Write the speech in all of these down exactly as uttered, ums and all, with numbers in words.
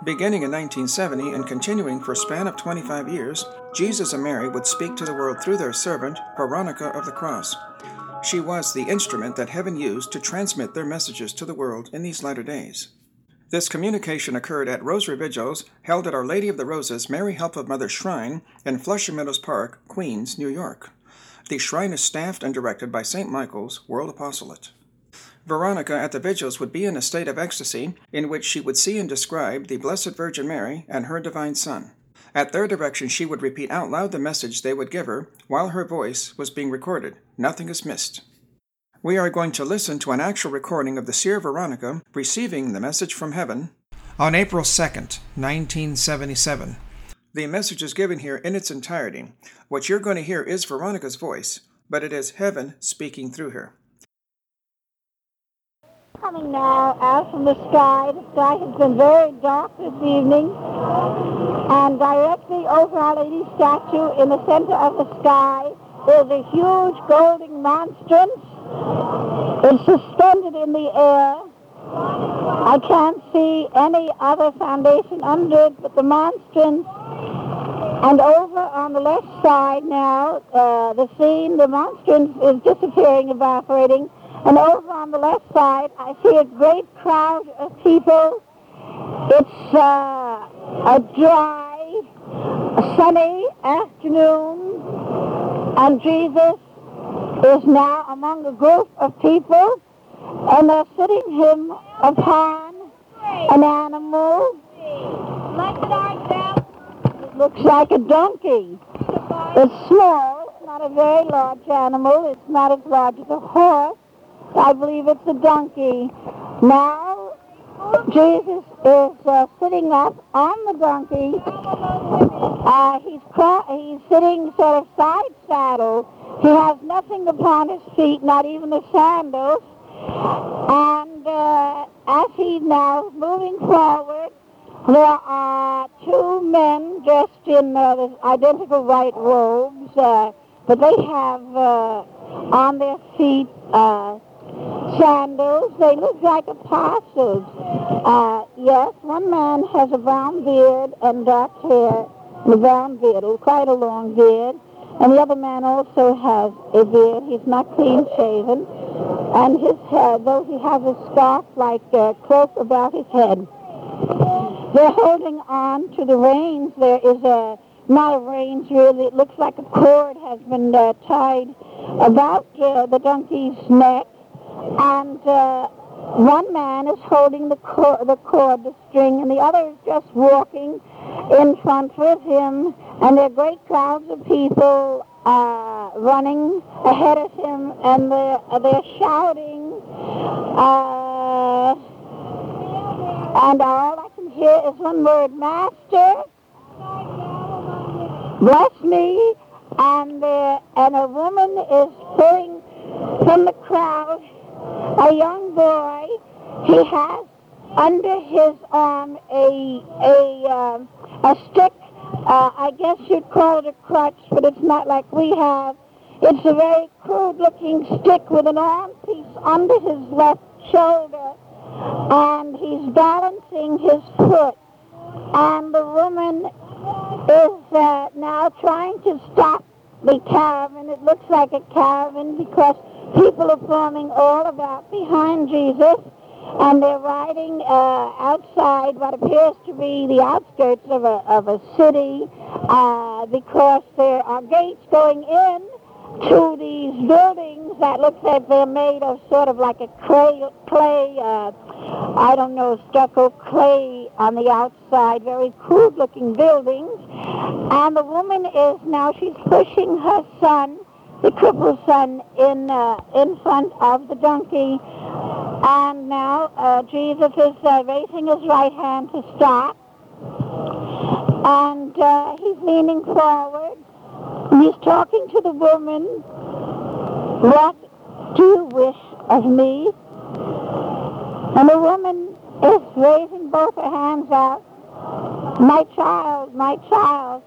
Beginning in nineteen seventy and continuing for a span of twenty-five years, Jesus and Mary would speak to the world through their servant, Veronica of the Cross. She was the instrument that heaven used to transmit their messages to the world in these latter days. This communication occurred at Rosary Vigils, held at Our Lady of the Roses Mary Help of Mother Shrine in Flushing Meadows Park, Queens, New York. The shrine is staffed and directed by Saint Michael's World Apostolate. Veronica at the vigils would be in a state of ecstasy in which she would see and describe the Blessed Virgin Mary and her divine Son. At their direction, she would repeat out loud the message they would give her while her voice was being recorded. Nothing is missed. We are going to listen to an actual recording of the Seer Veronica receiving the message from heaven on April second, nineteen seventy-seven. The message is given here in its entirety. What you're going to hear is Veronica's voice, but it is heaven speaking through her. Coming now out from the sky. The sky has been very dark this evening, and directly over Our Lady's statue in the center of the sky is a huge golden monstrance. It's suspended in the air. I can't see any other foundation under it but the monstrance. And over on the left side now, uh, the scene, the monstrance is disappearing, evaporating. And over on the left side, I see a great crowd of people. It's uh, a dry, sunny afternoon, and Jesus is now among a group of people, and they're sitting him upon an animal. It looks like a donkey. It's small. It's not a very large animal. It's not as large as a horse. I believe it's a donkey. Now, Jesus is uh, sitting up on the donkey. Uh, he's, cra- he's sitting sort of side saddle. He has nothing upon his feet, not even the sandals. And uh, as he's now moving forward, there are two men dressed in uh, identical white robes, uh, but they have uh, on their feet uh, sandals. They look like apostles. Uh, yes, one man has a brown beard and dark hair, and a brown beard, quite a long beard. And the other man also has a beard. He's not clean-shaven. And his head, though he has a scarf-like uh, cloak about his head. They're holding on to the reins. There is a, not a reins really, it looks like a cord has been uh, tied about uh, the donkey's neck. And uh, one man is holding the cord, the cord, the string, and the other is just walking in front with him. And there are great crowds of people uh, running ahead of him, and they're, they're shouting. Uh, and all I can hear is one word, Master, bless me. And, uh, and a woman is pulling from the crowd a young boy. He has under his arm a a um, a stick. Uh, I guess you'd call it a crutch, but it's not like we have. It's a very crude-looking stick with an arm piece under his left shoulder, and he's balancing his foot. And the woman is uh, now trying to stop the caravan. It looks like a caravan because people are forming all about behind Jesus, and they're riding uh, outside what appears to be the outskirts of a, of a city uh, because there are gates going in to these buildings that look like they're made of sort of like a clay, clay uh, I don't know, stucco clay on the outside, very crude-looking buildings. And the woman is now, she's pushing her son, the crippled son, in uh, in front of the donkey. And now uh, Jesus is uh, raising his right hand to stop. And uh, he's leaning forward. And he's talking to the woman. What do you wish of me? And the woman is raising both her hands out. My child, my child,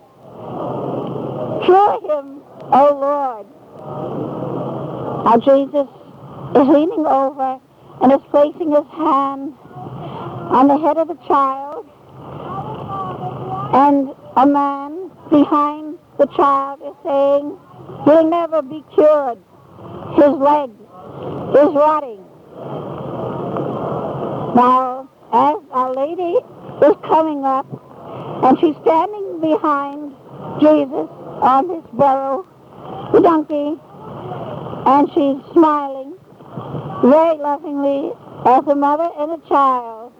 cure him, O Lord. Now Jesus is leaning over and is placing his hand on the head of the child, And a man behind the child is saying, he'll never be cured. His leg is rotting. Now, as Our Lady is coming up, and she's standing behind Jesus on this barrel, the donkey, and she's smiling very lovingly as a mother and a child.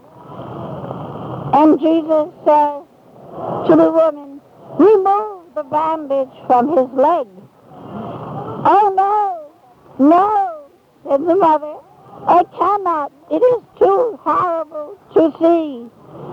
And Jesus says to the woman, remove the bandage from his leg. Oh no, no, said the mother, I cannot. It is too horrible to see.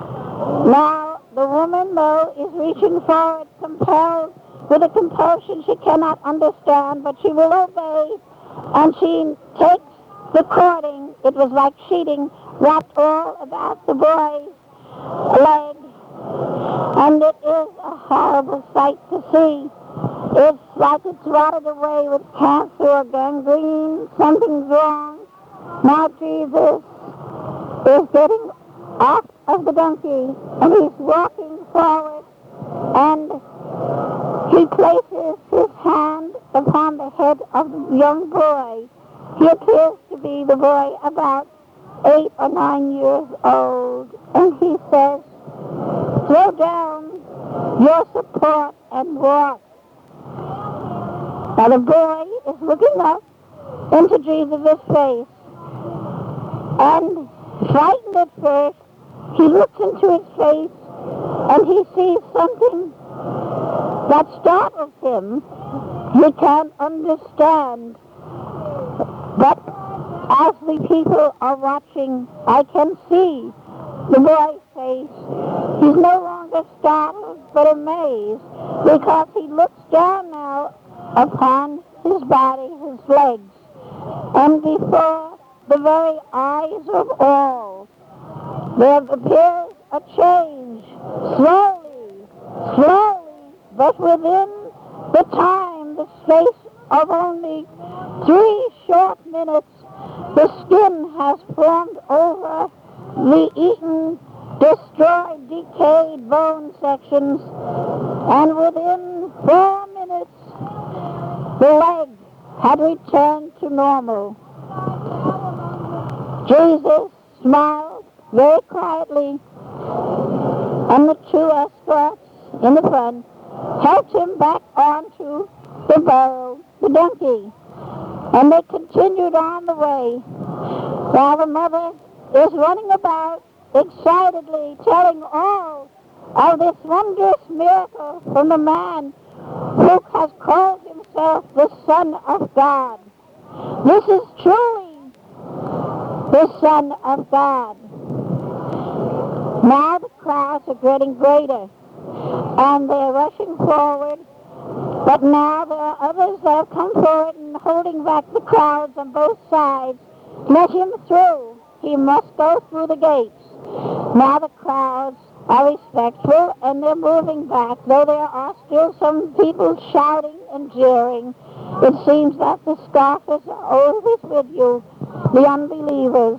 Now the woman, though, is reaching forward, compelled with a compulsion she cannot understand, but she will obey, and she takes the cording. It was like sheeting wrapped all about the boy's leg, and it is a horrible sight to see. It's like it's rotted away with cancer or gangrene. Something's wrong. Now Jesus is getting off of the donkey, and he's walking forward, and he places his hand upon the head of the young boy. He appears to be the boy about eight or nine years old, and he says, throw down your support and walk. Now the boy is looking up into Jesus' face, and frightened at first, he looks into his face, and he sees something that startles him. He can't understand. But as the people are watching, I can see the boy's face. He's no longer startled, but amazed, because he looks down now upon his body, his legs, and before the very eyes of all, there appears a change, slowly, slowly, but within the time, the space of only three short minutes, the skin has formed over the eaten, destroyed, decayed bone sections, and within four minutes, the leg had returned to normal. Jesus smiled very quietly, and the two escorts in the front helped him back onto the barrel, the donkey, and they continued on the way, while the mother is running about excitedly telling all of this wondrous miracle from the man who has called himself the Son of God. This is truly the Son of God. Now the crowds are getting greater, and they're rushing forward, but now there are others that have come forward and holding back the crowds on both sides. Let him through. He must go through the gates. Now the crowds are respectful, and they're moving back, though there are still some people shouting and jeering. It seems that the scoffers are always with you, the unbelievers.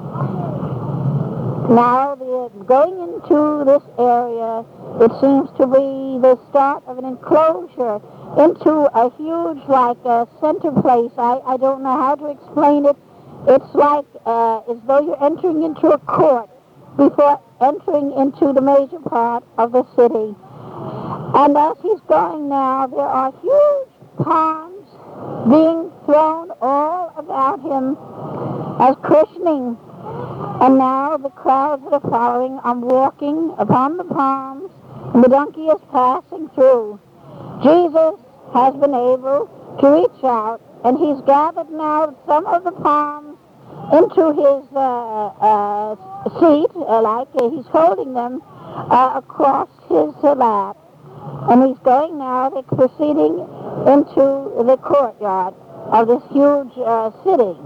Now they're going into this area. It seems to be the start of an enclosure into a huge, like, a center place. I, I don't know how to explain it. It's like uh, as though you're entering into a court before entering into the major part of the city. And as he's going now, there are huge palms being thrown all about him as cushioning. And now the crowds that are following are walking upon the palms, and the donkey is passing through. Jesus has been able to reach out, and he's gathered now some of the palms into his uh, uh, seat, uh, like uh, he's holding them uh, across his uh, lap. And he's going now, they're proceeding into the courtyard of this huge uh, city.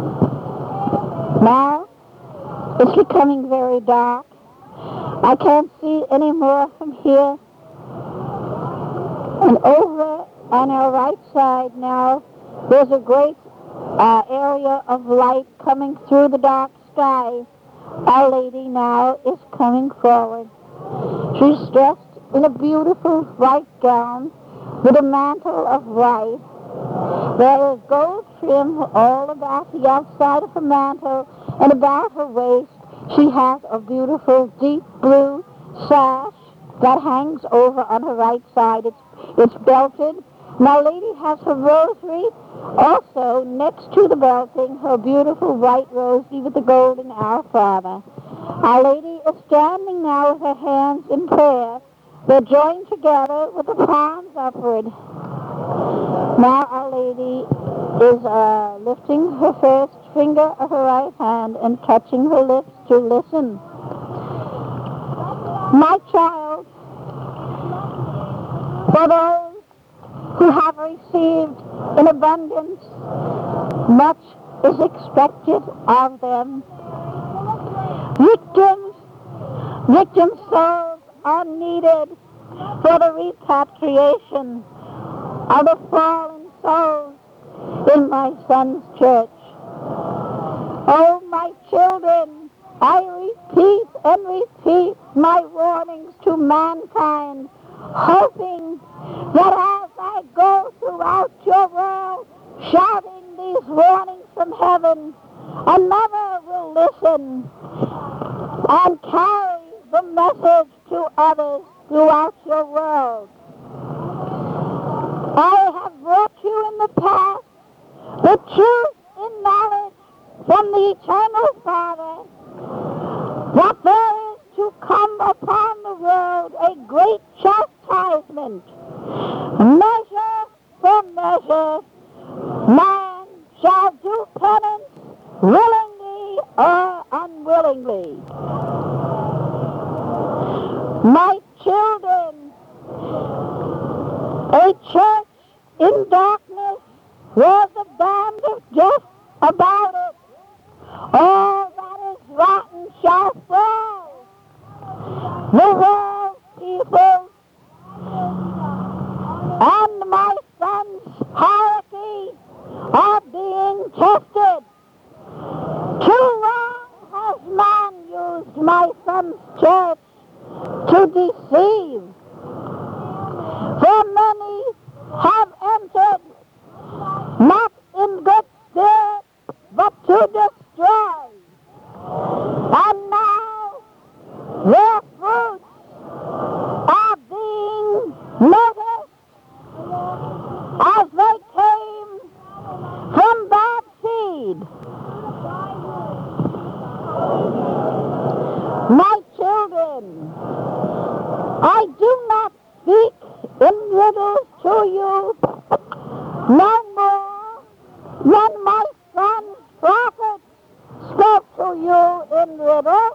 Now, it's becoming very dark. I can't see any more from here. And over on our right side now, there's a great uh, area of light coming through the dark sky. Our Lady now is coming forward. She's dressed in a beautiful white gown with a mantle of white. There is gold trim all about the outside of her mantle, and about her waist she has a beautiful deep blue sash that hangs over on her right side. It's, it's belted. Now, lady has her rosary also next to the belting, her beautiful white rosary with the golden Our Father. Our Lady is standing now with her hands in prayer. They're joined together with the palms upward. Now Our Lady is uh, lifting her first finger of her right hand and touching her lips to listen. My child, for those who have received in abundance, much is expected of them. Victims, victim souls are needed for the repatriation of the fallen souls in my son's church. Oh, my children, I repeat and repeat my warnings to mankind, hoping that as I go throughout your world, shouting these warnings from heaven, another will listen and carry the message to others throughout your world. I have brought you in the past the truth in knowledge from the Eternal Father that there is to come upon the world a great chastisement. Measure for measure, man shall do penance willingly or unwillingly. My children, a church in darkness wears a band of death about it. All that is rotten shall fall. The world people and my son's hierarchy are being tested. Too long has man used my son's church to deceive. For many have entered not in good spirit, but to destroy. And now their fruits are being noticed as they came from bad seed. My children, I do not speak in riddles to you, no more than my son's prophet spoke to you in riddles.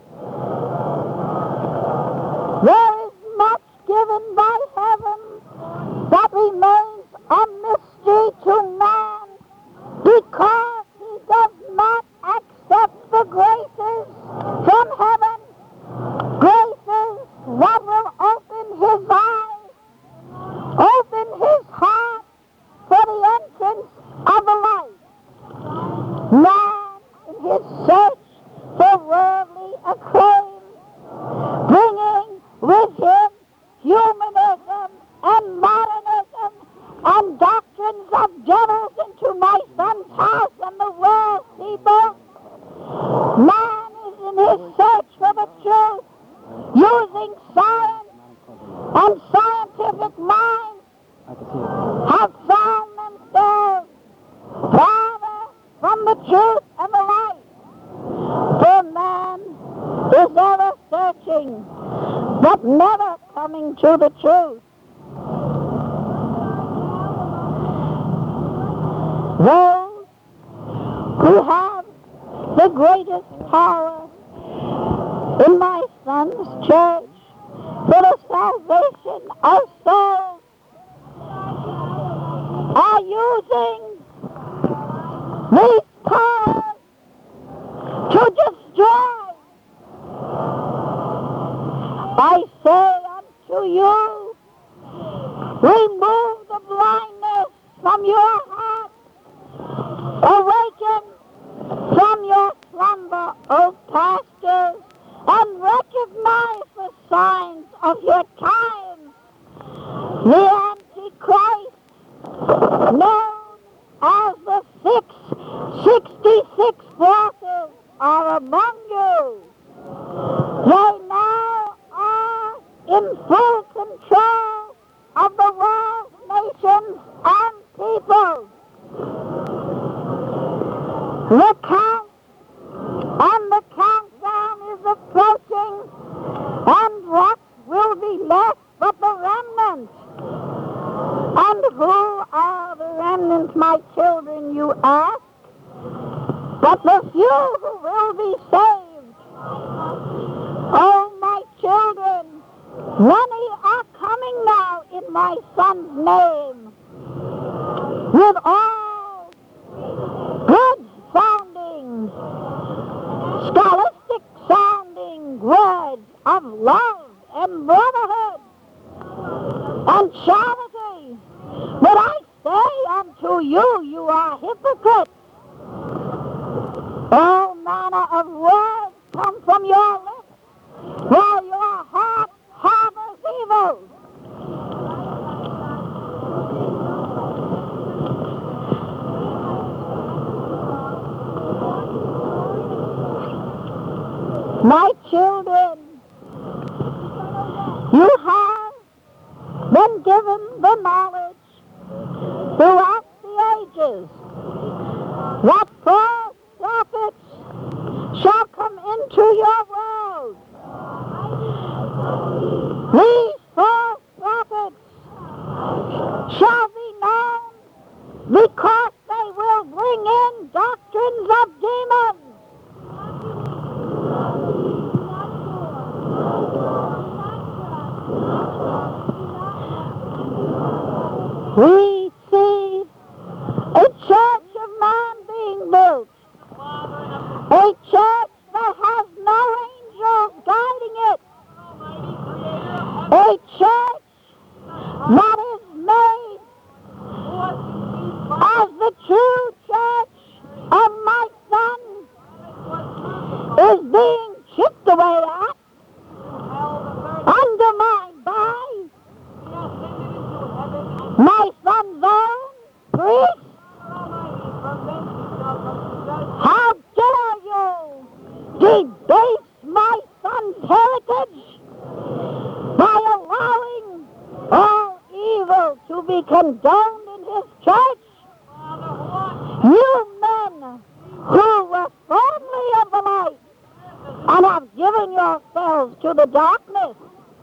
There is much given by heaven that remains a mystery to man because he does not accept the graces from heaven, graces that will open his eyes, open his heart for the entrance of the light. Man, in his search for worldly acclaim, bringing with him humanism and modernism and doctrines of devils into my son's house and the world see both. Man is in his search for the truth, using science and scientific minds have found themselves farther from the truth and the light. For man is ever searching, but never coming to the truth. Those who have the greatest power in my son's church for the salvation of souls are using these powers to destroy. I say unto you, remove the blindness from your heart, awaken from your slumber, O pastors, and recognize the signs of your time. The Antichrist, known as the six sixty-six forces, are among you. They now are in full control of the world's nations and peoples. The count and the countdown is approaching, and what will be left but the remnant? And who are the remnant, my children, you ask? But the few who will be saved. Oh, my children, many are coming now in my Son's name, with all good sounding, scholastic sounding words of love and brotherhood and charity. But I say unto you, you are hypocrites. All manner of words come from your lips, while your heart harbors evil. My children, you have been given the knowledge throughout the ages that false prophets shall come into your world. These false prophets shall be known because they will bring in doctrines of demons. We see a church of man being built, a church that has no angels guiding it, a church that is made as the true church of my Son is being chipped away at, undermined by my Son's own priests. How dare you debase my Son's heritage by allowing all evil to be condoned in his church? You men who were formerly of the light and have given yourselves to the darkness,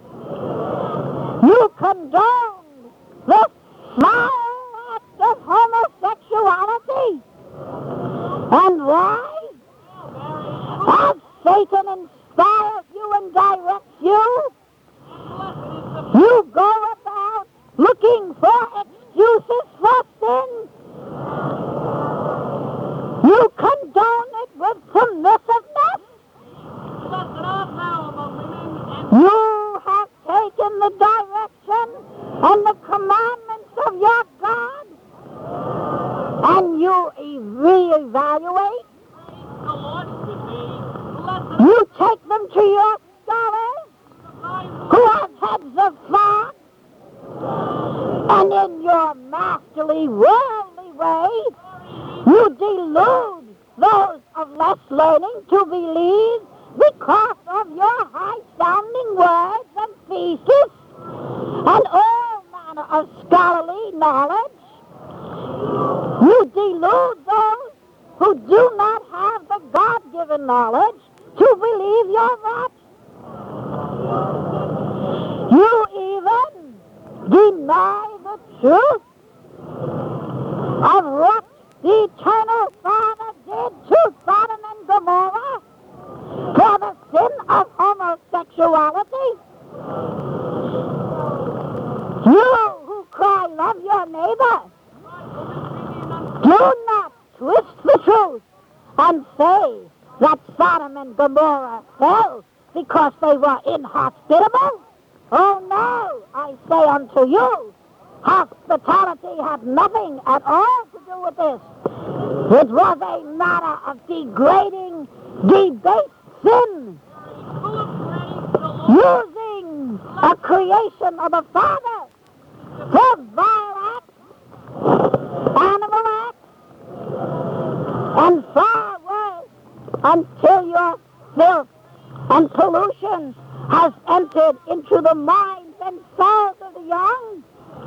you condoned the foul act of homosexuality. And why? As Satan inspires you and directs you, you go about looking for excuses for sin. You condone it with submissiveness. You have taken the direction and the commandments of your God, and you reevaluate. You take them to your scholars who have heads of thought, and in your masterly, worldly way, you delude those of less learning to believe because of your high-sounding words and theses and all manner of scholarly knowledge. You delude those who do not have the God-given knowledge to believe your rot. You even deny the truth of what the eternal Father did to Sodom and Gomorrah for the sin of homosexuality. You who cry, love your neighbor, do not twist the truth and say that Sodom and Gomorrah fell because they were inhospitable. Oh no, I say unto you, hospitality had nothing at all to do with this. It was a matter of degrading, debased sin, using a creation of a Father for vile acts, animal acts, and far worse, until your filth and pollution has entered into the minds and souls of the young.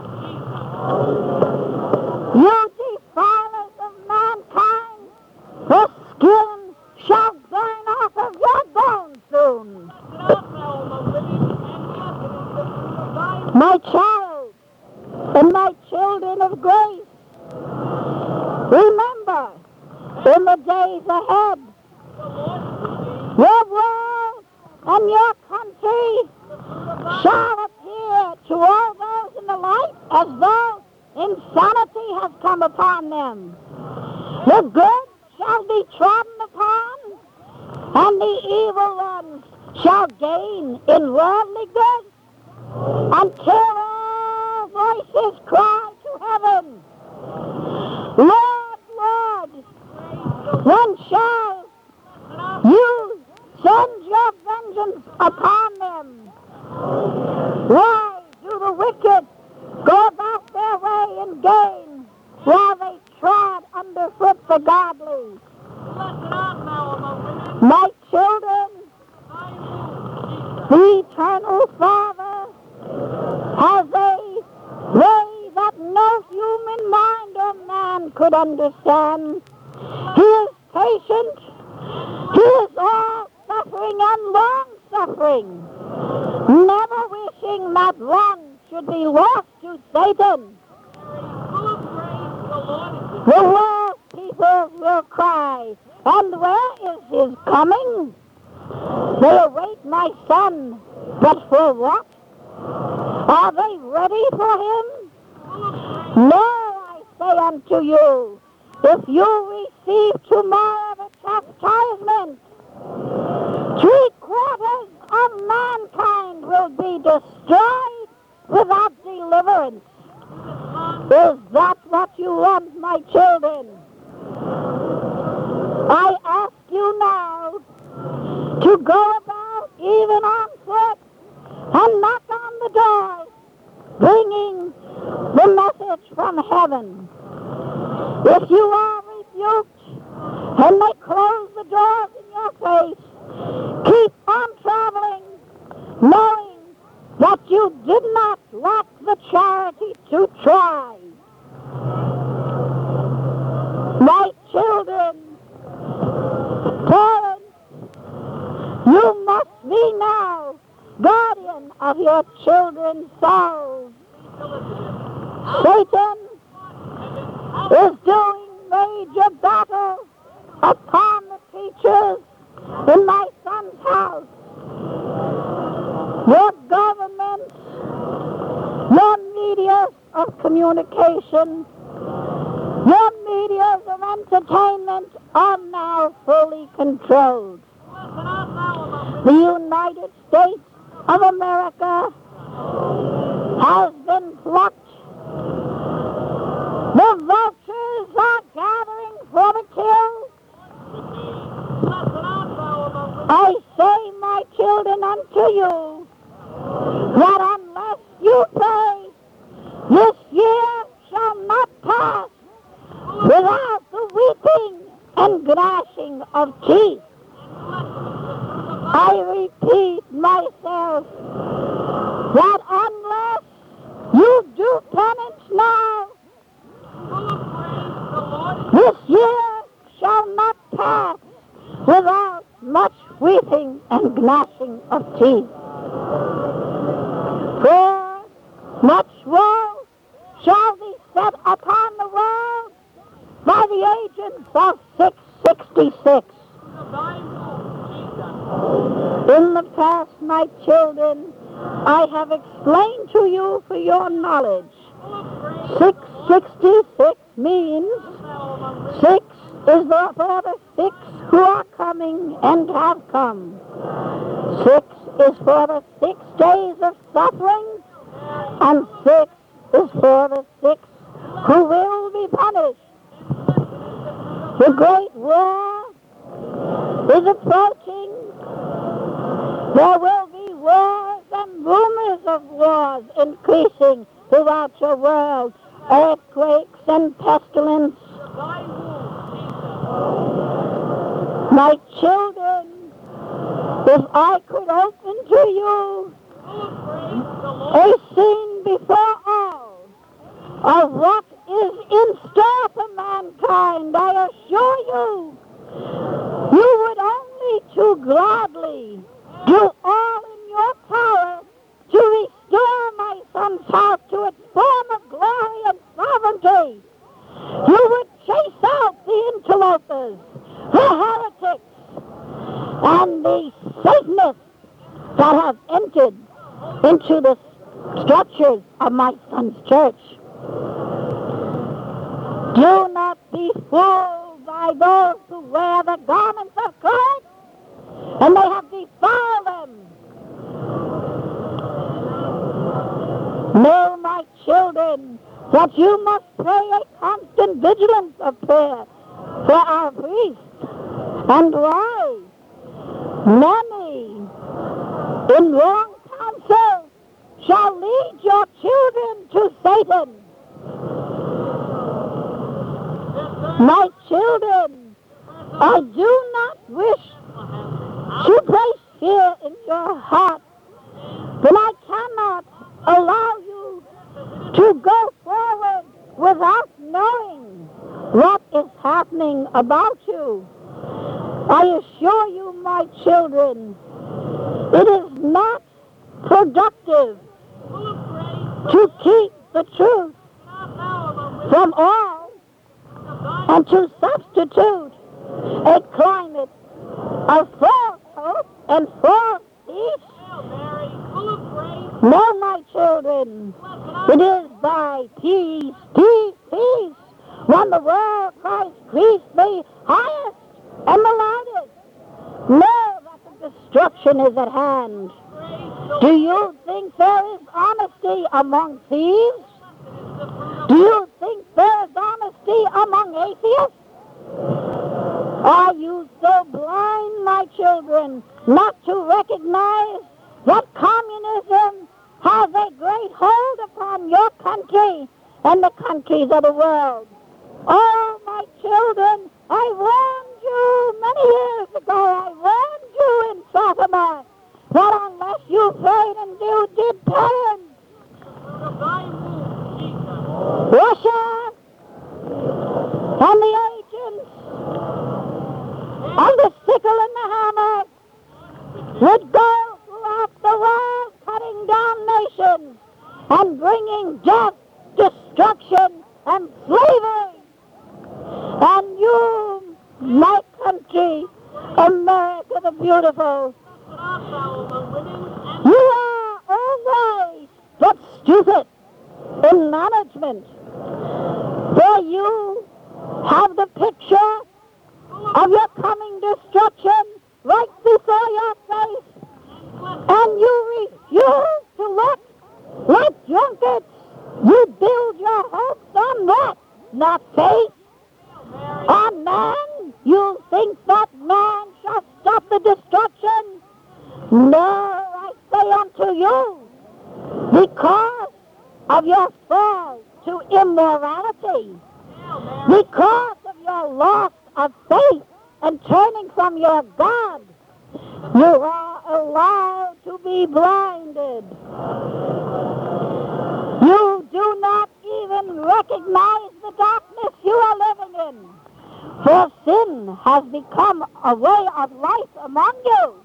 You defilers of mankind, the skin shall burn off of your bones soon. My child and my children of grace, remember, in the days ahead, your world and your country shall appear to all those in the light as though insanity has come upon them. The good shall be trodden upon, and the evil ones shall gain in worldly goods, until all voices cry to heaven, Lord, Lord, when shall you send your vengeance upon them? Why do the wicked go about their way and gain, while they trod underfoot the godly? My children, the eternal Father has a way that no human mind or man could understand. He is patient. He is all suffering and long suffering, never wishing that one should be lost to Satan. The world people will cry, and where is his coming? They await my son, but for what? Are they ready for him? No, I say unto you, if you receive tomorrow the chastisement, three quarters of mankind will be destroyed without deliverance. Is that what you want, my children? I ask you now to go about even on foot and knock on the doors, bringing the message from heaven. If you are rebuked and they close the doors in your face, keep on traveling, knowing that you did not lack the charity to try. My children, parents, you must be now guardian of your children's souls. Satan is doing major battle upon the teachers in my son's house. Your governments, your media of communication, your media of entertainment are now fully controlled. The United States of America has been plucked. The vultures are gathering for the kill. I say, my children, unto you, that unless you pray, this year shall not pass without the weeping and gnashing of teeth. I repeat myself, that unless you do penance now, this year shall not pass without much weeping and gnashing of teeth. For much woe shall be set upon the world by the agents of six sixty-six. In the past, my children, I have explained to you for your knowledge. six sixty-six means six is the, for the six who are coming and have come. Six is for the six days of suffering, and six is for the six who will be punished. The great war is approaching. There will be wars and rumors of wars increasing throughout your world, earthquakes and pestilence. My children, if I could open to you a scene before all of what is in store for mankind, I assure you, you would only too gladly do all in your power to restore my son's house to its former glory and sovereignty. You would chase out the interlopers, the heretics, and the Satanists that have entered into the structures of my son's church. Do not be fooled by those who wear the garments of Christ, and they have defiled them. Know, my children, that you must pray a constant vigilance of prayer for our priests. And why? Many in wrong counsel shall lead your children to Satan. My children, I do not wish to place fear in your heart, but I cannot allow you to go forward without knowing what is happening about you. I assure you, my children, it is not productive to keep the truth from all and to substitute a climate of false hope and false peace. No, my children, it is by peace, peace, peace, when the world cries, peace the highest and the loudest. Know that the destruction is at hand. Do you think there is honesty among thieves? Do you think there is honesty among atheists? Are you so blind, my children, not to recognize that communism has a great hold upon your country and the countries of the world? Oh, my children, I warned you many years ago, I warned you in Fatima, that unless you prayed and you did penance, Russia and the agents of the sickle and the hammer would go throughout the world cutting down nations and bringing death, destruction, and slavery. And you, my country, America the beautiful, you are always but stupid in management. For you have the picture of your coming destruction right before your face, and you refuse to look like drunkards. You build your hopes on what? Not faith? On man? You think that man shall stop the destruction? No, I say unto you, because of your fall to immorality, because of your loss of faith and turning from your God, you are allowed to be blinded. You do not even recognize the darkness you are living in, for sin has become a way of life among you.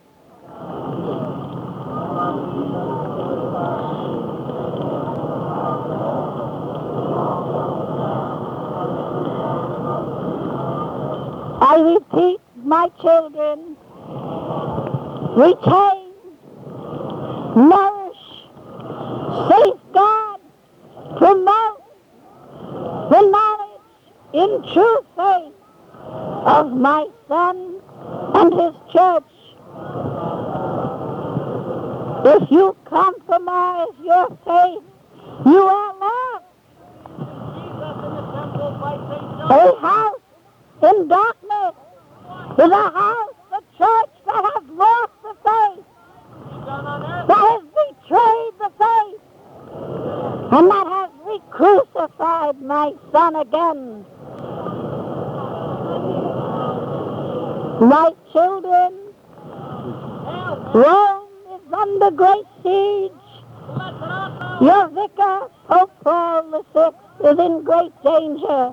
I repeat, my children, retain, nourish, safeguard, promote the knowledge in true faith of my son and his church. If you compromise your faith, you are lost. A house in darkness is a house, a church that has lost the faith, that has betrayed the faith, and that has crucified my son again. My children, Rome is under great siege. Your vicar, Pope Paul the Sixth, is in great danger.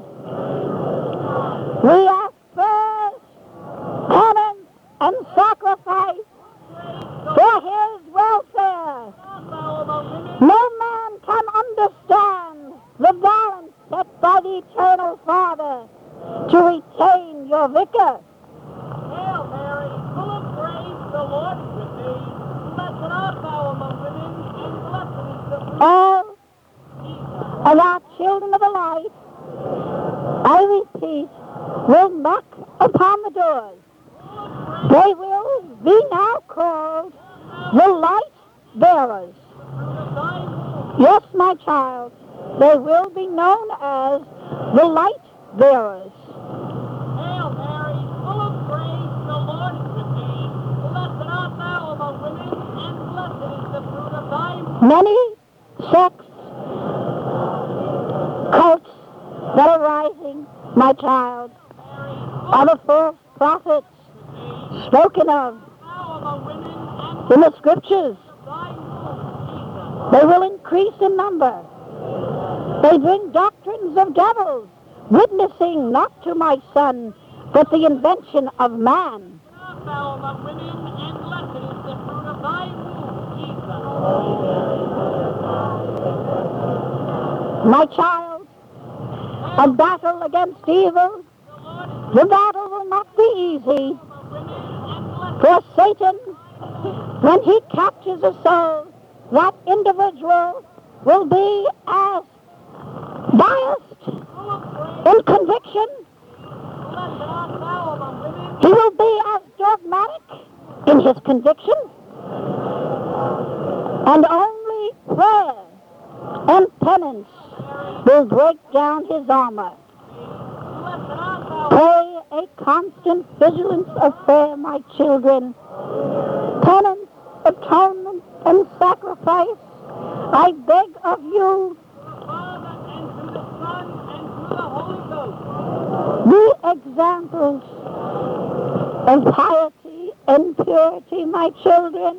We ask prayers, penance, and sacrifice for his welfare. No man can understand the balance set by the Eternal Father to retain your vicar. Hail Mary, full of grace, the Lord is with thee. Blessed art thou among women, and blessed is the fruit All of our children of the light, I repeat, will knock upon the doors. They will be now called the light bearers. Yes, my child, they will be known as the light bearers. Hail Mary, full of grace, the Lord is with thee. Blessed art thou among women, and blessed is the fruit of thy womb. Many sects, cults that are rising, my child, are the false prophets spoken of Thou among women, and in the scriptures. thy womb, They will increase in number. They bring doctrines of devils, witnessing not to my son, but the invention of man. Jesus. Art thou among women, and blessed is the fruit of thy womb, Jesus. My child, a battle against evil, the battle will not be easy. For Satan, when he captures a soul, that individual will be as biased in conviction. Blessed art thou among women, He will be as dogmatic in his conviction. And only prayer and penance will break down his armor. blessed art thou Pray a constant vigilance of prayer, my children. Penance, atonement, and sacrifice, I beg of you, Father, and to the Son, and to the Holy Ghost. be examples of piety and purity, my children.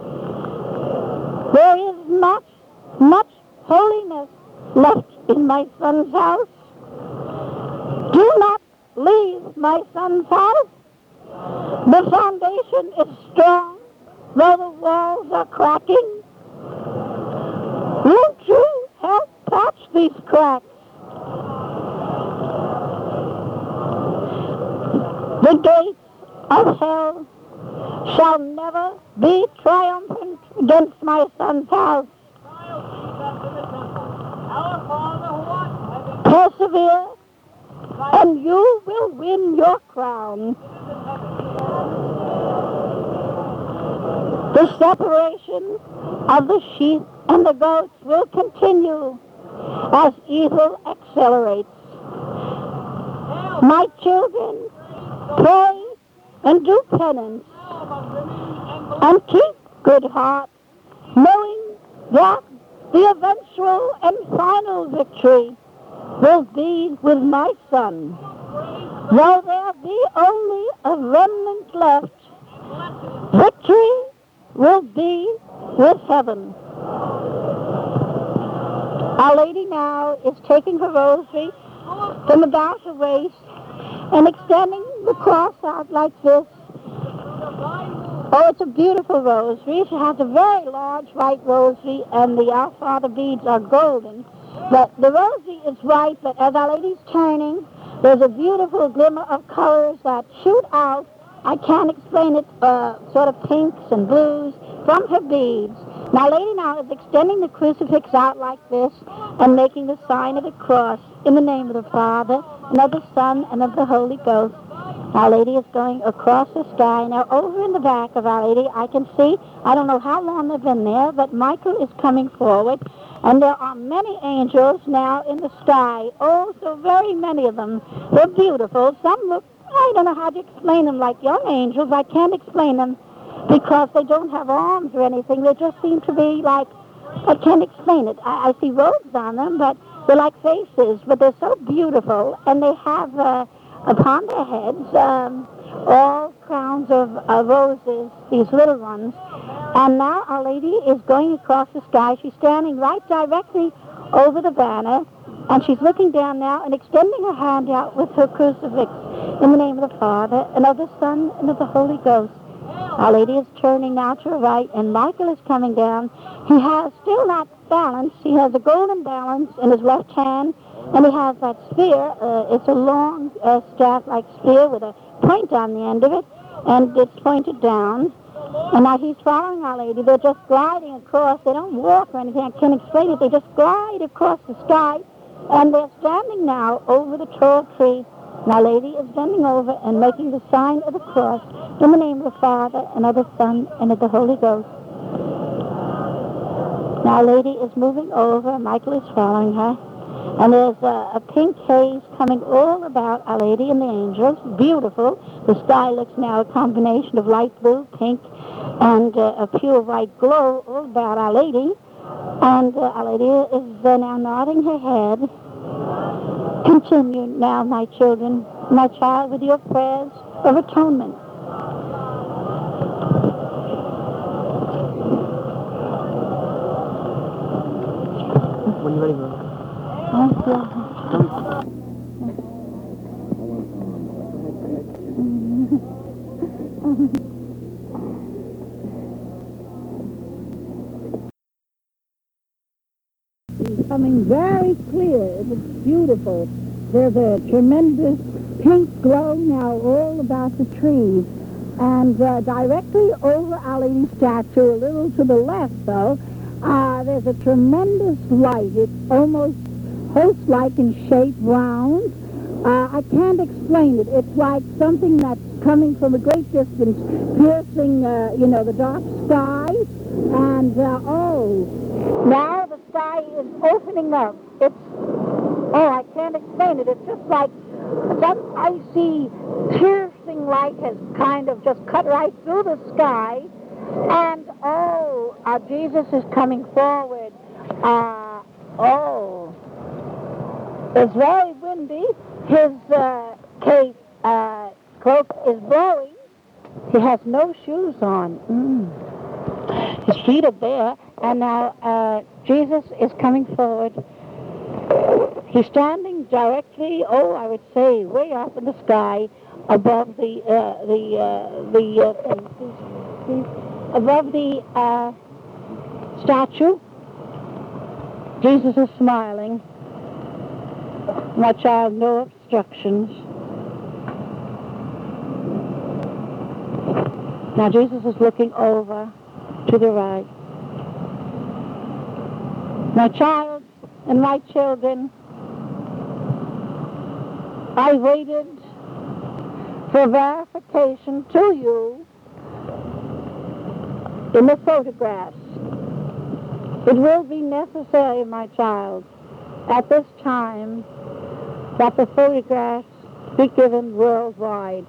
There is not much holiness left in my son's house. Do not leave my son's house. The foundation is strong, though the walls are cracking. Won't you help patch these cracks? The gates of hell shall never be triumphant against my son's house. Child Jesus in the temple. Our Father who art in heaven, Persevere, and you will win your crown. The separation of the sheep and the goats will continue as evil accelerates. My children, pray and do penance and keep good heart, knowing that the eventual and final victory will be with my son. Though there be only a remnant left, victory will be with heaven. Our Lady now is taking her rosary from about her waist and extending the cross out like this. Oh, it's a beautiful rosary. She has a very large white rosary, and the Our Father beads are golden. But the rosary is white, but as Our Lady's turning, there's a beautiful glimmer of colors that shoot out. I can't explain it, uh, sort of pinks and blues from her beads. Now, Lady now is extending the crucifix out like this and making the sign of the cross in the name of the Father, and of the Son, and of the Holy Ghost. Our Lady is going across the sky. Now, over in the back of Our Lady, I can see, I don't know how long they've been there, but Michael is coming forward, and there are many angels now in the sky. Oh, so very many of them. They're beautiful. Some look, I don't know how to explain them, like young angels. I can't explain them because they don't have arms or anything. They just seem to be like, I can't explain it. I, I see robes on them, but They're like faces, but they're so beautiful, and they have uh, upon their heads um, all crowns of uh, roses, these little ones. And now Our Lady is going across the sky. She's standing right directly over the banner, and she's looking down now and extending her hand out with her crucifix in the name of the Father, and of the Son, and of the Holy Ghost. Our Lady is turning now to her right, and Michael is coming down. He has still that balance. He has a golden balance in his left hand, and he has that spear. Uh, it's a long uh, staff-like spear with a point on the end of it, and it's pointed down. And now he's following Our Lady. They're just gliding across. They don't walk or anything. I can't explain it. They just glide across the sky, and they're standing now over the tall tree. And Our Lady is bending over and making the sign of the cross in the name of the Father, and of the Son, and of the Holy Ghost. Now Our Lady is moving over. Michael is following her. And there's a, a pink haze coming all about Our Lady and the angels. Beautiful. The sky looks now a combination of light blue, pink, and uh, a pure white glow all about Our Lady. And uh, Our Lady is uh, now nodding her head. Continue now, my children, my child, with your prayers of atonement. When you're ready, bro. Thank you. It's coming very clear. It is beautiful. There's a tremendous pink glow now all about the trees. And uh, directly over Our Lady's statue, a little to the left, though, uh, there's a tremendous light. It's almost host-like in shape, round. Uh, I can't explain it. It's like something that's coming from a great distance, piercing, uh, you know, the dark sky. And, uh, oh, now the sky is opening up. It's, oh, I can't explain it. It's just like some icy, piercing light has kind of just cut right through the sky. And, oh, uh, Jesus is coming forward. Uh, oh, it's very windy. His uh, cape, uh, cloak is blowing. He has no shoes on. Mm. His feet are bare. And now uh, Jesus is coming forward. He's standing directly, oh, I would say, way up in the sky, above the uh, the uh, the uh, above the uh, statue. Jesus is smiling. My child, no obstructions. Now Jesus is looking over to the right. My child and my children, I waited for verification to you in the photographs. It will be necessary, my child, at this time, that the photographs be given worldwide.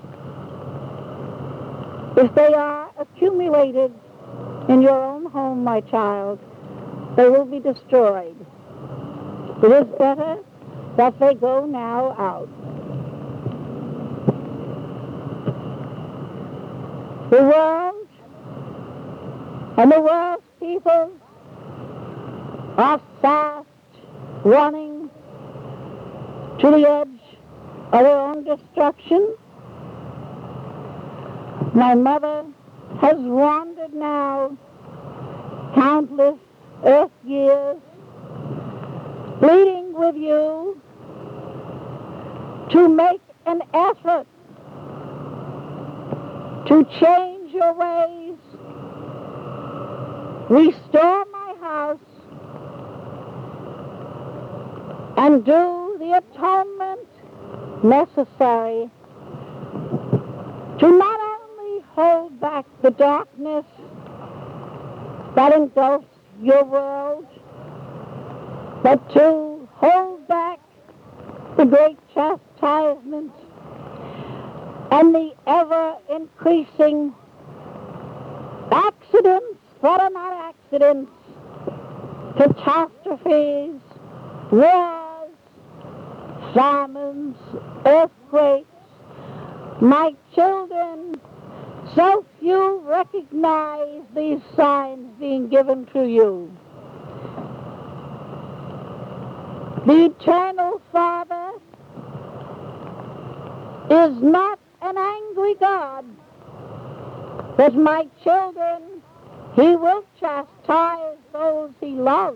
If they are accumulated in your own home, my child, they will be destroyed. It is better that they go now out. The world and the world's people are fast running to the edge of their own destruction. My mother has wandered now countless earth years, pleading with you to make an effort to change your ways, restore my house, and do the atonement necessary to not only hold back the darkness that engulfs your world, but to hold back the great chastisement and the ever-increasing accidents that are not accidents, catastrophes, war, famines, earthquakes. My children, so few recognize these signs being given to you. The Eternal Father is not an angry God, but my children, He will chastise those He loves.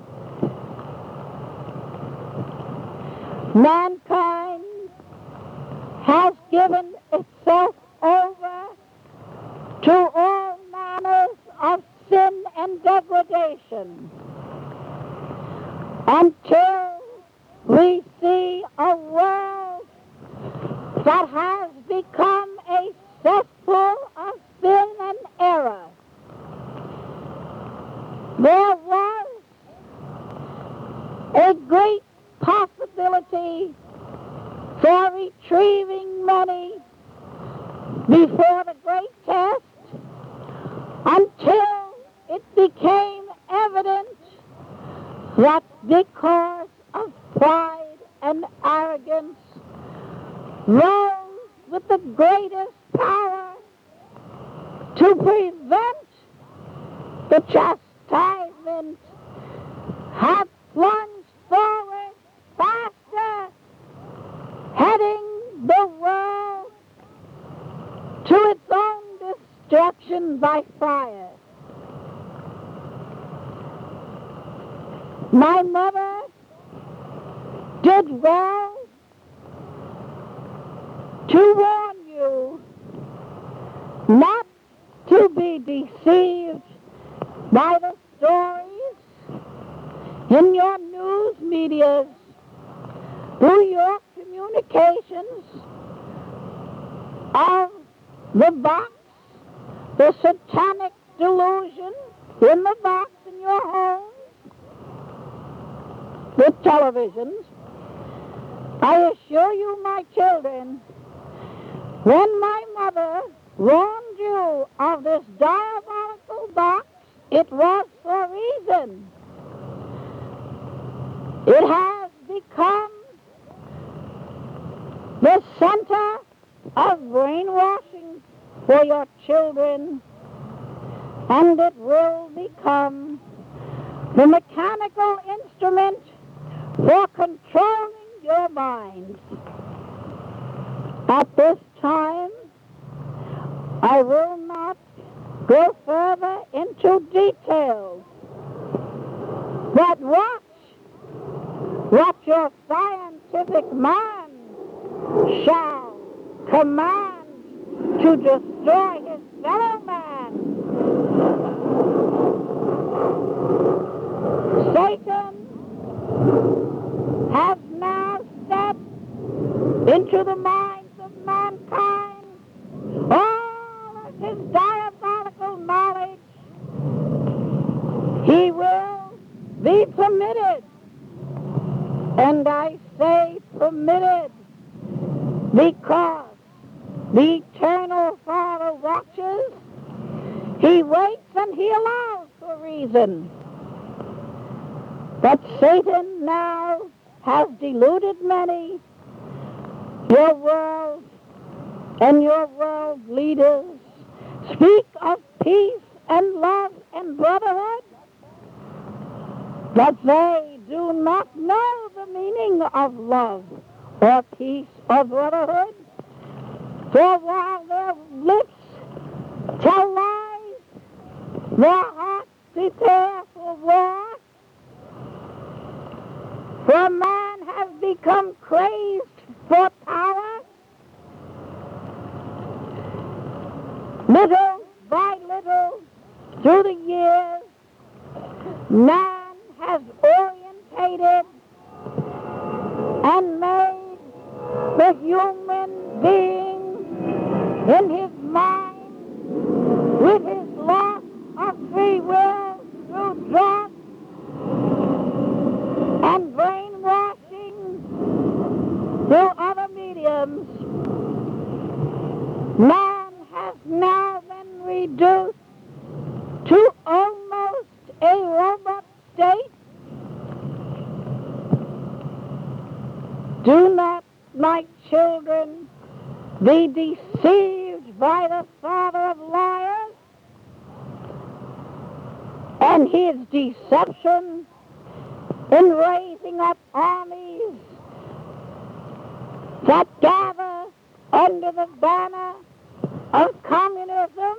Mankind has given itself over to all manners of sin and degradation until we see a world that has become a cesspool of sin and error. There was a great possibility for retrieving many before the great test until it became evident that because of pride and arrogance, those with the greatest power to prevent the chastisement have plunged forward faster, heading the world to its own destruction by fire. My mother did well to warn you not to be deceived by the stories in your news medias, through your communications of the box, the satanic delusion in the box in your homes, with televisions. I assure you, my children, when my mother warned you of this diabolical box, it was for a reason. It has become the center of brainwashing for your children, and it will become the mechanical instrument for controlling your mind. At this time, I will not go further into details, but watch what your scientific mind shall command to destroy his fellow man. Satan has now stepped into the minds of mankind. All of his diabolical knowledge, he will be permitted, and I say permitted, because the Eternal Father watches, he waits and he allows for a reason. But Satan now has deluded many. Your world and your world leaders speak of peace and love and brotherhood, but they do not know the meaning of love or peace or brotherhood. For while their lips tell lies, their hearts prepare for war. For man has become crazed for power. Little by little, through the years, man has orientated and made the human being in his mind, with his loss of free will through drugs and brainwashing through other mediums, man has now been reduced to almost a robot state. Do not, my children, be deceived by the father of liars and his deception in raising up armies that gather under the banner of communism,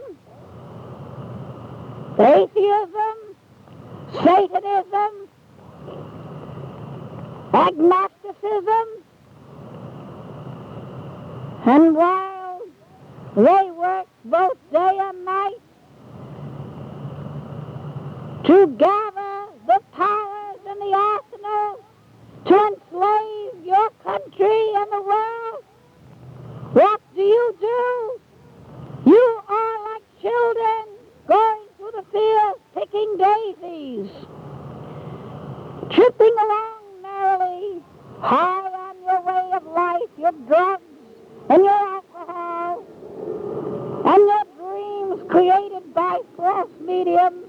atheism, Satanism, agnosticism, and while they work both day and night to gather the powers and the arsenal to enslave your country and the world, what do you do? You are like children going through the fields picking daisies, tripping along merrily, high on your way of life, your drugs and your alcohol, and your dreams created by false mediums.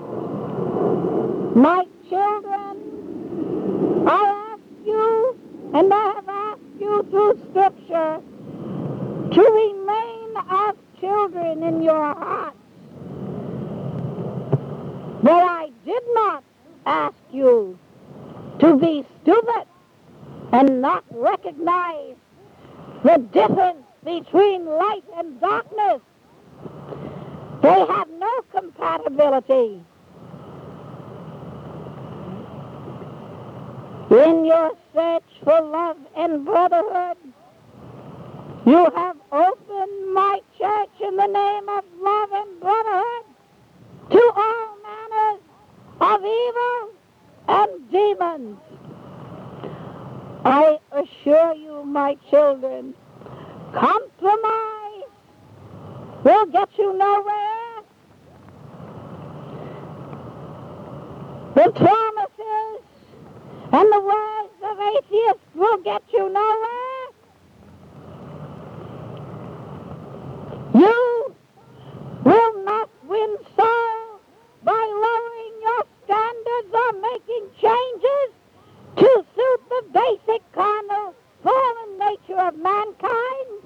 My children, I ask you, and I have asked you through Scripture, to remain as children in your hearts. But I did not ask you to be stupid and not recognize the difference between light and darkness. They have no compatibility. In your search for love and brotherhood, you have opened my church in the name of love and brotherhood to all manners of evil and demons. I assure you, my children, compromise will get you nowhere. The promises and the words of atheists will get you nowhere. You will not win souls by lowering your standards or making changes to suit the basic carnal fallen nature of mankind.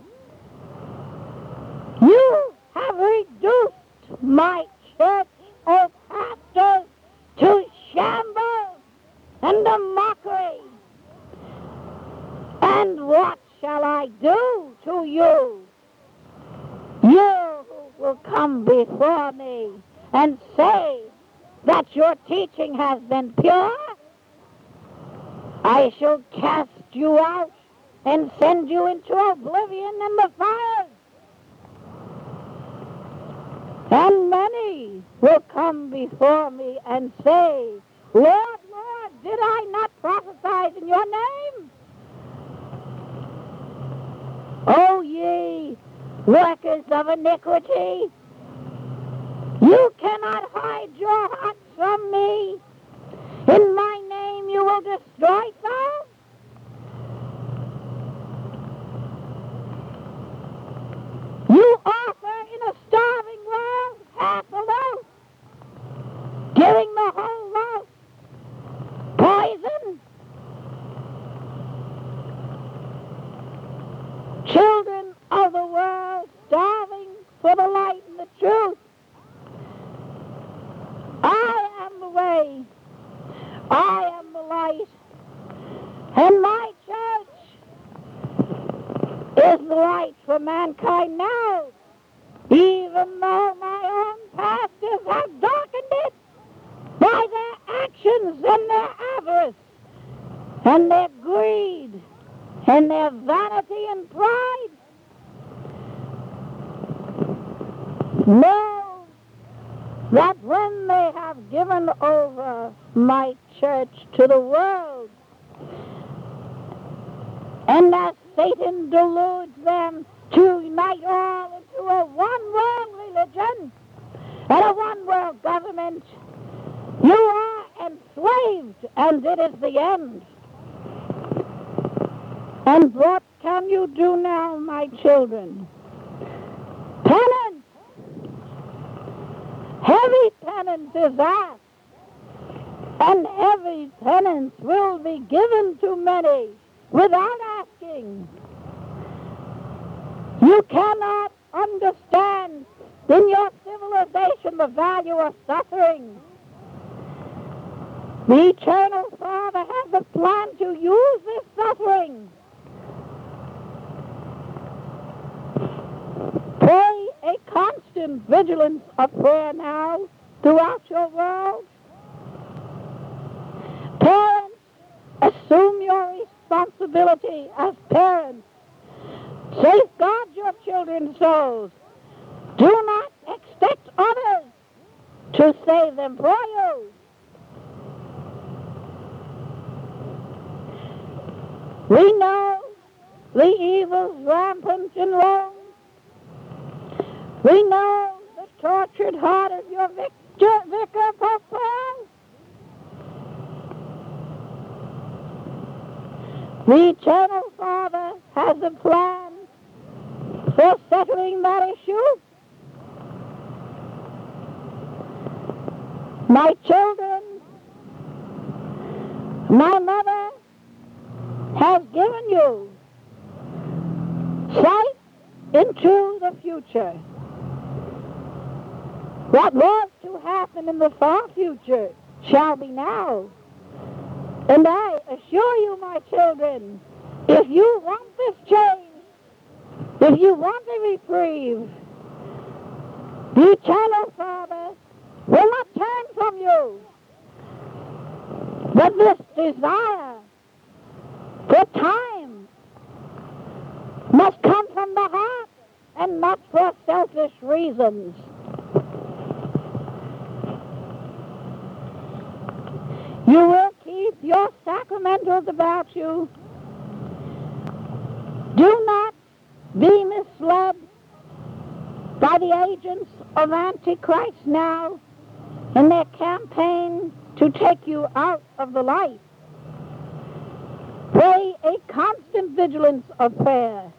You have reduced my church, O pastors, to shambles and a mockery. And what shall I do to you? You will come before me and say that your teaching has been pure. I shall cast you out and send you into oblivion and the fire. And many will come before me and say, Lord, Lord, did I not prophesy in your name? O ye workers of iniquity, you cannot hide your hearts from me. In my name you will destroy souls. You offer in a starving world half a loaf, giving the whole loaf poison. Children of the world starving for the light and the truth. I am the way. I am the light. And my church is the light for mankind now, even though my own pastors have darkened it by their actions and their avarice and their greed and their vanity and pride. Know that when they have given over my church to the world, and as Satan deludes them to unite all into a one-world religion and a one-world government, you are enslaved, and it is the end. And what can you do now, my children? Penance! Heavy penance is asked, and heavy penance will be given to many without asking. You cannot understand in your civilization the value of suffering. The Eternal Father has a plan to use this suffering. Pray a constant vigilance of prayer now throughout your world. Parents, assume your responsibility as parents. Safeguard your children's souls. Do not expect others to save them for you. We know the evils rampant in Rome. We know the tortured heart of your victor, vicar, Pope Paul. The Eternal Father has a plan for settling that issue. My children, my mother has given you sight into the future. What was to happen in the far future shall be now. And I assure you, my children, if you want this change, if you want a reprieve, the Eternal Father will not turn from you. But this desire for time must come from the heart and not for selfish reasons. You will keep your sacramentals about you. Do not be misled by the agents of Antichrist now in their campaign to take you out of the light. Pray a constant vigilance of prayer.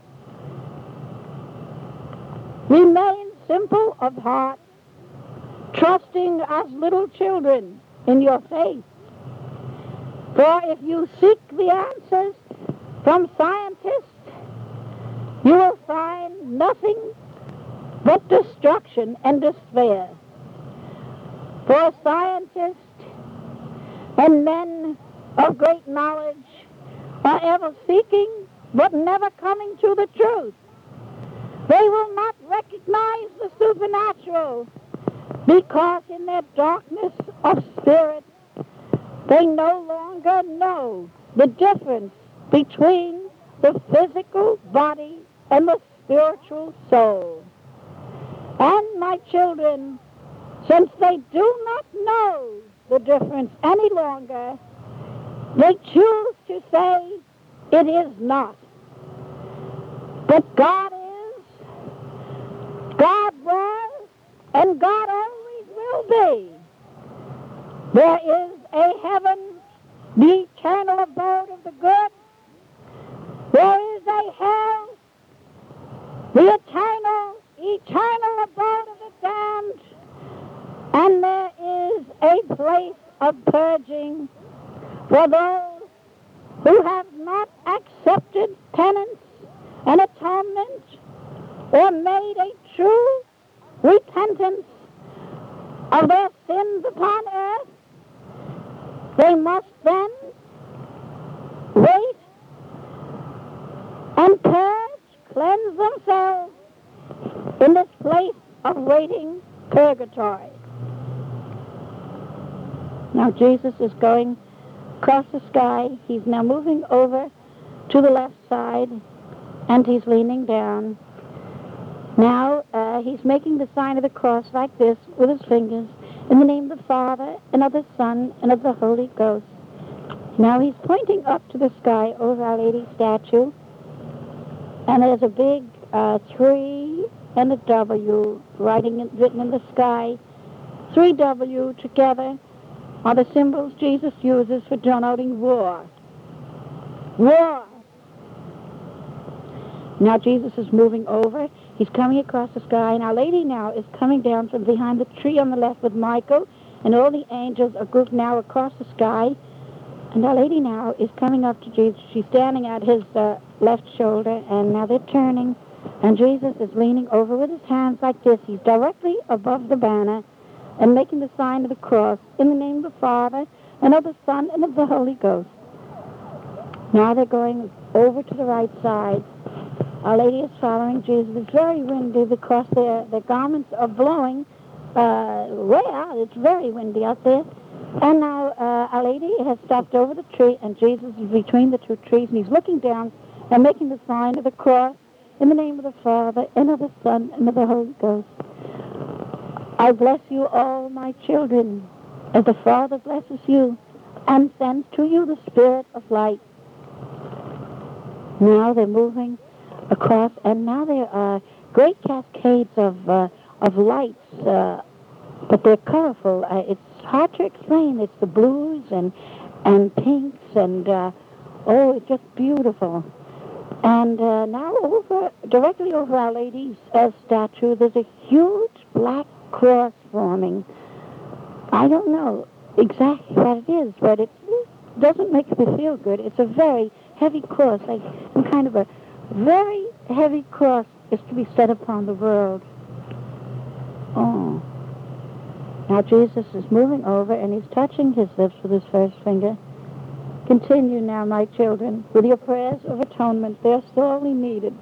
Remain simple of heart, trusting as little children in your faith. For if you seek the answers from scientists, you will find nothing but destruction and despair. For scientists and men of great knowledge are ever seeking but never coming to the truth. They will not recognize the supernatural because in their darkness of spirit they no longer know the difference between the physical body and the spiritual soul. And my children, since they do not know the difference any longer, they choose to say it is not. But God is, God was, and God always will be. There is a heaven, the eternal abode of the good. There is a hell, the eternal, eternal abode of the damned. And there is a place of purging for those who have not accepted penance and atonement or made a true repentance of their sins upon earth. They must then wait and purge, cleanse themselves in this place of waiting purgatory. Now Jesus is going across the sky. He's now moving over to the left side, and he's leaning down. Now uh, he's making the sign of the cross like this with his fingers, in the name of the Father, and of the Son, and of the Holy Ghost. Now he's pointing up to the sky over Our Lady statue, and there's a big uh, three and a W writing in, written in the sky. Three W together are the symbols Jesus uses for denoting war. War. Now Jesus is moving over. He's coming across the sky, and Our Lady now is coming down from behind the tree on the left with Michael, and all the angels are grouped now across the sky. And Our Lady now is coming up to Jesus. She's standing at his uh, left shoulder, and now they're turning, and Jesus is leaning over with his hands like this. He's directly above the banner and making the sign of the cross in the name of the Father and of the Son and of the Holy Ghost. Now they're going over to the right side. Our Lady is following Jesus. It's very windy because their, their garments are blowing uh, way out. It's very windy out there. And now uh, Our Lady has stepped over the tree, and Jesus is between the two trees, and he's looking down and making the sign of the cross in the name of the Father and of the Son and of the Holy Ghost. I bless you all, my children, as the Father blesses you and sends to you the Spirit of light. Now they're moving across, and now there are great cascades of uh, of lights, uh, but they're colorful. Uh, it's hard to explain. It's the blues and and pinks and uh, oh, it's just beautiful. And uh, now over directly over Our Lady's uh, statue, there's a huge black cross forming. I don't know exactly what it is, but it doesn't make me feel good. It's a very heavy cross, like some kind of a very heavy cross is to be set upon the world. Oh. Now Jesus is moving over, and he's touching his lips with his first finger. Continue now, my children, with your prayers of atonement. They're sorely needed.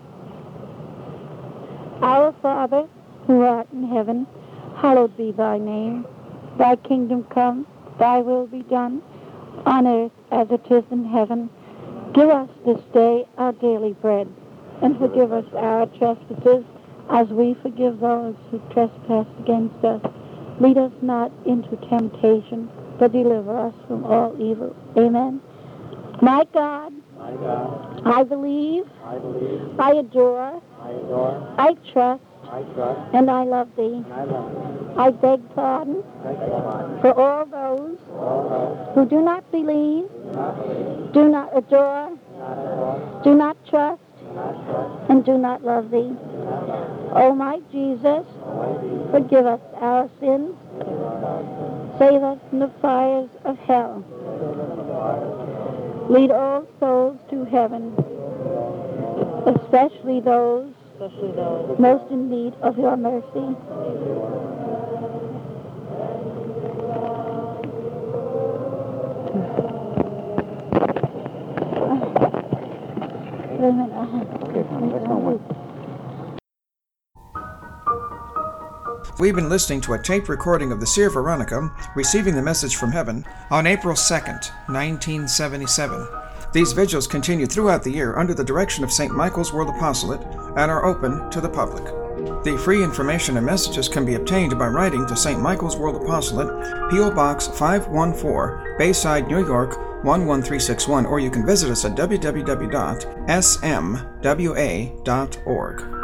Our Father, who art in heaven, hallowed be thy name. Thy kingdom come, thy will be done, on earth as it is in heaven. Give us this day our daily bread, and forgive us our trespasses, as we forgive those who trespass against us. Lead us not into temptation, but deliver us from all evil. Amen. My God, My God, I believe, I believe, I adore, I adore, I trust, I trust, and I love thee. and I love you. I beg pardon Thank God. for all those All who do not believe, those do not believe, do not adore, do not adore, do not trust, do not trust, and do not love thee. do not love. O my Jesus, Almighty, forgive us our sins, forgive us our sins, save us from the fires of hell. deliver us from the fire. Lead all souls to heaven, especially those Especially those. most in need of your mercy. Wait a minute. We've been listening to a taped recording of the Seer Veronica receiving the message from heaven on April second, nineteen seventy-seven. These vigils continue throughout the year under the direction of Saint Michael's World Apostolate and are open to the public. The free information and messages can be obtained by writing to Saint Michael's World Apostolate, P O Box five one four, Bayside, New York one one three six one, or you can visit us at w w w dot s m w a dot org.